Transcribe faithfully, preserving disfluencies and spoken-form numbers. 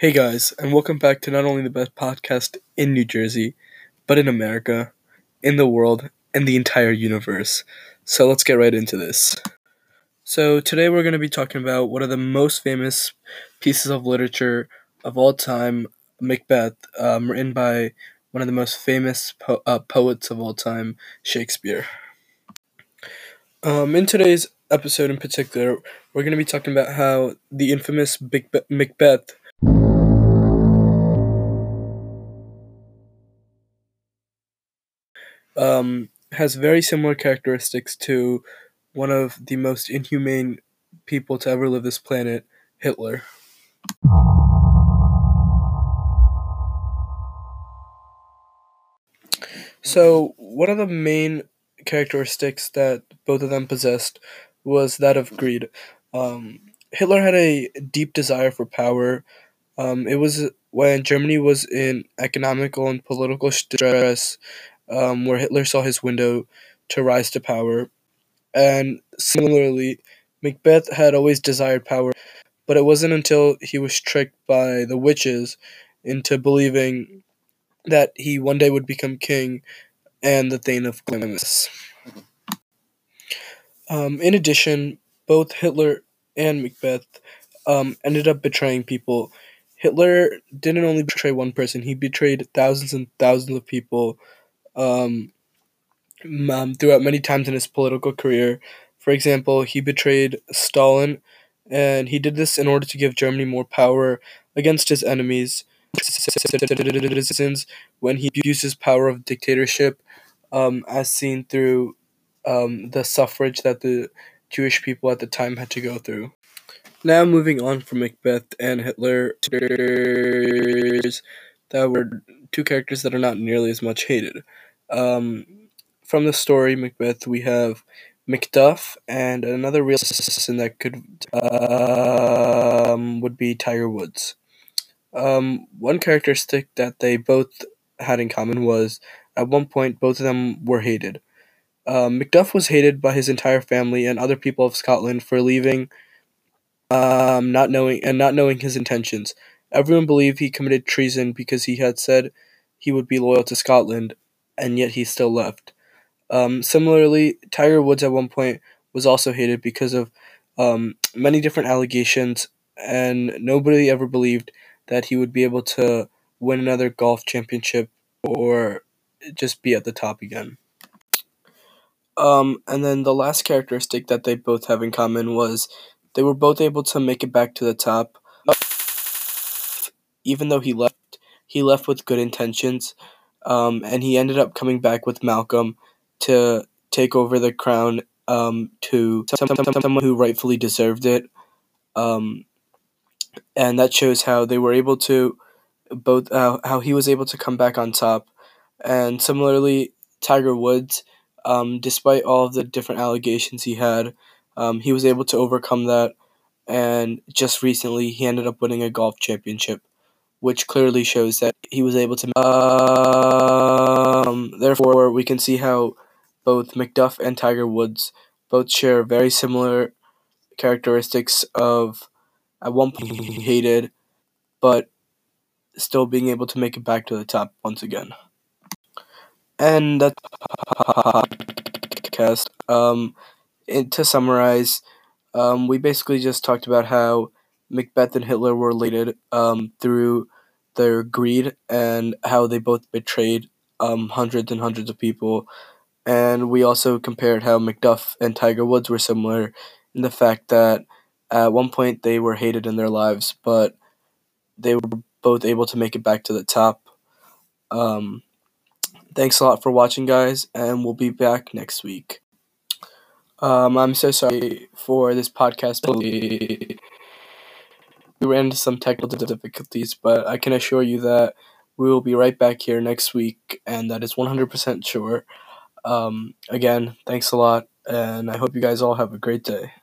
Hey guys, and welcome back to not only the best podcast in New Jersey, but in America, in the world, and the entire universe. So let's get right into this. So today we're going to be talking about one of the most famous pieces of literature of all time, Macbeth, um, written by one of the most famous po- uh, poets of all time, Shakespeare. Um, in today's episode in particular, we're going to be talking about how the infamous Big Be- Macbeth um, has very similar characteristics to one of the most inhumane people to ever live this planet, Hitler. So, one of the main characteristics that both of them possessed was that of greed. Um, Hitler had a deep desire for power. Um, it was when Germany was in economical and political stress, um, where Hitler saw his window to rise to power. And similarly, Macbeth had always desired power, but it wasn't until he was tricked by the witches into believing that he one day would become king and the Thane of Glamis. Um, in addition, both Hitler and Macbeth um, ended up betraying people. Hitler didn't only betray one person, he betrayed thousands and thousands of people um, um, throughout many times in his political career. For example, he betrayed Stalin, and he did this in order to give Germany more power against his enemies. Citizens, when he abused his power of dictatorship, um, as seen through um, the suffrage that the Jewish people at the time had to go through. Now, moving on from Macbeth and Hitler, that were two characters that are not nearly as much hated. Um, from the story Macbeth, we have Macduff and another real assassin that could um, would be Tiger Woods. Um, one characteristic that they both had in common was at one point both of them were hated. Um, Macduff was hated by his entire family and other people of Scotland for leaving, um, not knowing and not knowing his intentions. Everyone believed he committed treason because he had said he would be loyal to Scotland, and yet he still left. Um, similarly, Tiger Woods at one point was also hated because of um, many different allegations, and nobody ever believed that he would be able to win another golf championship or just be at the top again. Um, and then the last characteristic that they both have in common was they were both able to make it back to the top. Even though he left, he left with good intentions, um, and he ended up coming back with Malcolm to take over the crown um, to someone who rightfully deserved it. Um, and that shows how they were able to both uh, how he was able to come back on top. And similarly, Tiger Woods, um, despite all of the different allegations he had, um, he was able to overcome that. And just recently, he ended up winning a golf championship, which clearly shows that he was able to. Um, therefore, we can see how both Macduff and Tiger Woods both share very similar characteristics of at one point he hated, but still being able to make it back to the top once again. And that's podcast. Um, and to summarize, um, we basically just talked about how Macbeth and Hitler were related um, through their greed and how they both betrayed um, hundreds and hundreds of people. And we also compared how Macduff and Tiger Woods were similar in the fact that at one point they were hated in their lives, but they were both able to make it back to the top. Um, thanks a lot for watching, guys, and we'll be back next week. Um, I'm so sorry for this podcast. We ran into some technical difficulties, but I can assure you that we will be right back here next week, and that is one hundred percent sure. Um, again, thanks a lot, and I hope you guys all have a great day.